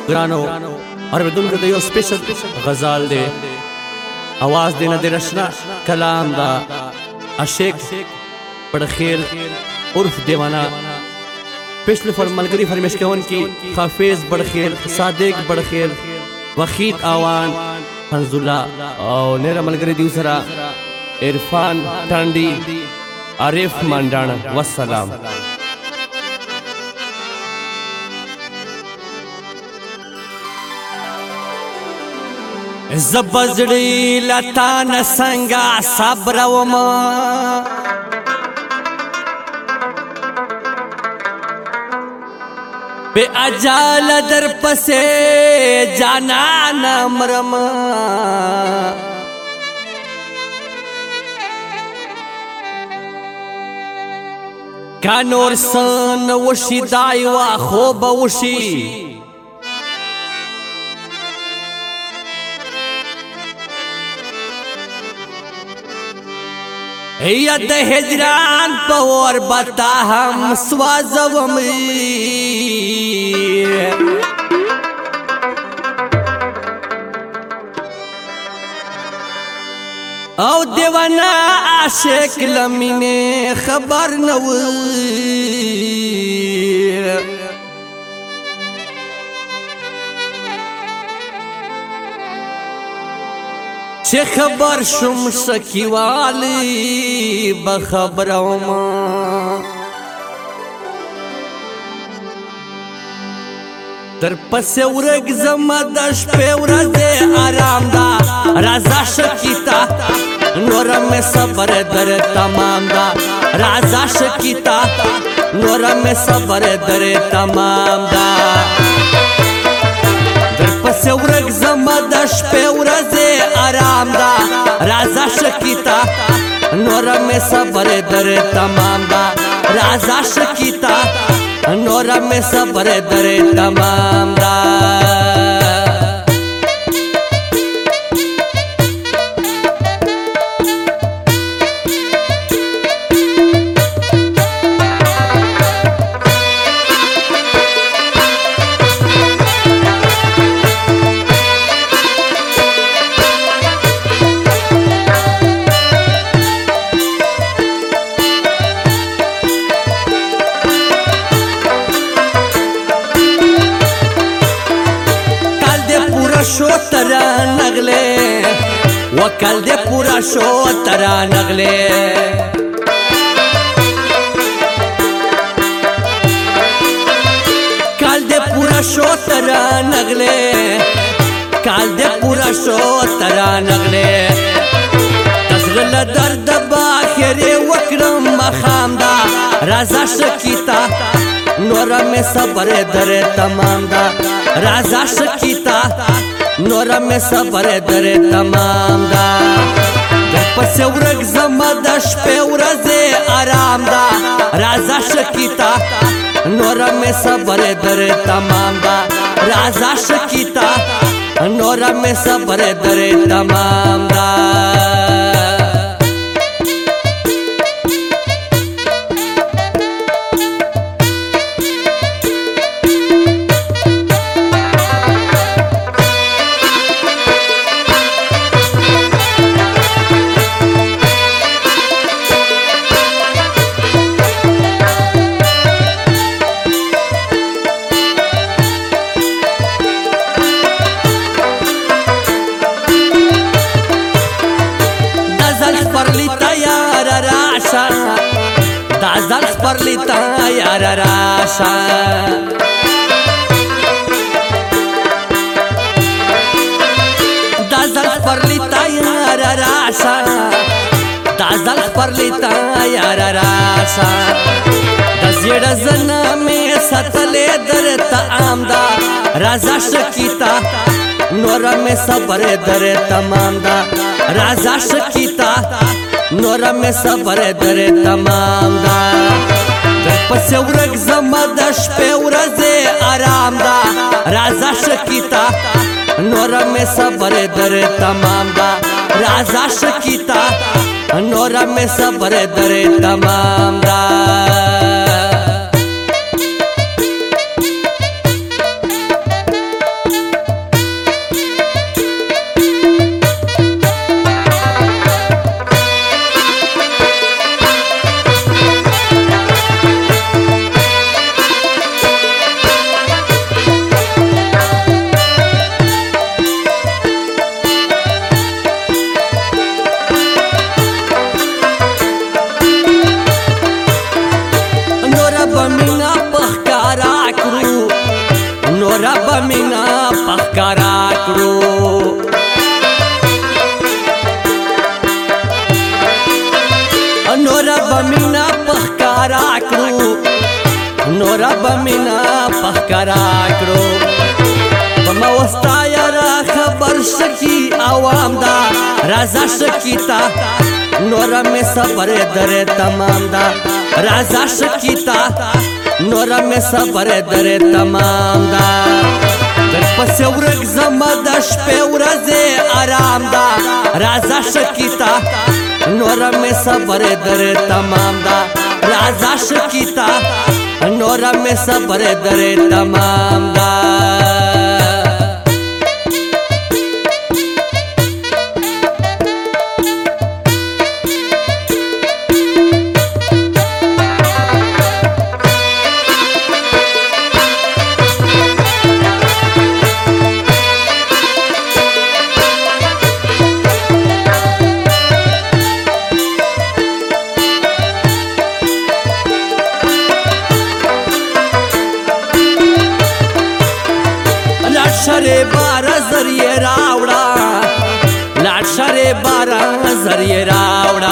ګرانو اوریدونکو ته یو سپیشل غزال دی आवाज دینا دی رشنا کلام دا عاشق بڑخیل عرف دیوانا پچھلے ملگری فرمیش کون کی حافظ بڑخیل صادق بڑخیل وحید آوان حنزلہ اور نیرا ملگری دیوسرا عرفان ٹانڈی عارف مانڈانا والسلام زبزڑی لتان سنگا صبر وما بے اجال در پسے جانا نمرم کانور سن وشی دائیوا خوب وشی ید ہجران پور بتا ہم سوازومی او دیوانا عاشق لمینے خبر نوی چه خبر شم سکی والی بخبر اوما در پس ورگ زمدش پی ورز آرام دا رازا شکیتا نورم صبر در تمام دا رازا شکیتا نورم صبر در تمام دا در پس ورگ زمدش پی ورز آرام دا رازا شکیتا نورم صبر در تمام دا رازا شکیتا نورم صبر در تمام دا شو ترا نغلے وکل دے پورا شو ترا نغلے کال دے پورا شو ترا نغلے کال دے پورا شو ترا نغلے تزغل درد باخری وکرم مخام دا رازا شکیتا نورم صبر در تمام دا رازا شکیتا نورم صبر در تمام دا در پس ورگ زمدش پی ورز آرام دا رازا شکیتا نورم صبر در تمام دا رازا شکیتا نورم صبر در تمام دا دا زلف پر لیتا یار راشا دا زلف پر لیتا یار راشا دا زلف پر لیتا یار راشا دا زیڑ زنا میں ستلے در تعام دا رازا شکیتا نورم صبر در تمام دا رازا شکیتا نورم صبر در تمام دا در پس ورگ زمدش پی ورز آرام دا رازا شکیتا نورم صبر در تمام دا رازا شکیتا نورم صبر در تمام دا بمینا پخکارا کرو نورا بمینا پخکارا کرو نورا بمینا پخکارا کرو نورا بمینا پخکارا کرو بما وستایا را خبر شکی عوام دا رازا شکیتا نورا میں صبر در تمام دا رازا شکیتا نورا میں صبر در تمام دا در پس ورک زما د شپې ورځې آرام دا رازا شکیتا نورا میں صبر در تمام دا رازا شکیتا نورا میں صبر در تمام دا شرے بارہ ذریعے راوڑا لاٹ شرے بارہ ذریعے راوڑا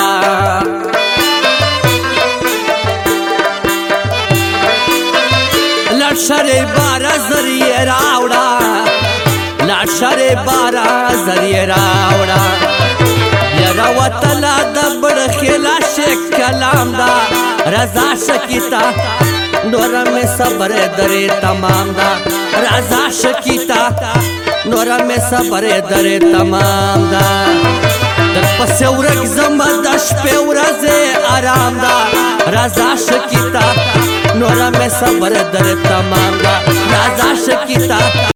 لاٹ شرے بارہ ذریعے راوڑا لاٹ شرے بارہ ذریعے راوڑا یرا وطلا دبڑ خیلا شیخ کلام دا رضا شکیتا نورا میں صبر در تمام دا رضا شکیتا نورا میں صبر در تمام دا در پس ورک زما د شپې ورځې آرام دا رضا شکیتا نورا میں صبر در تمام دا رضا شکیتا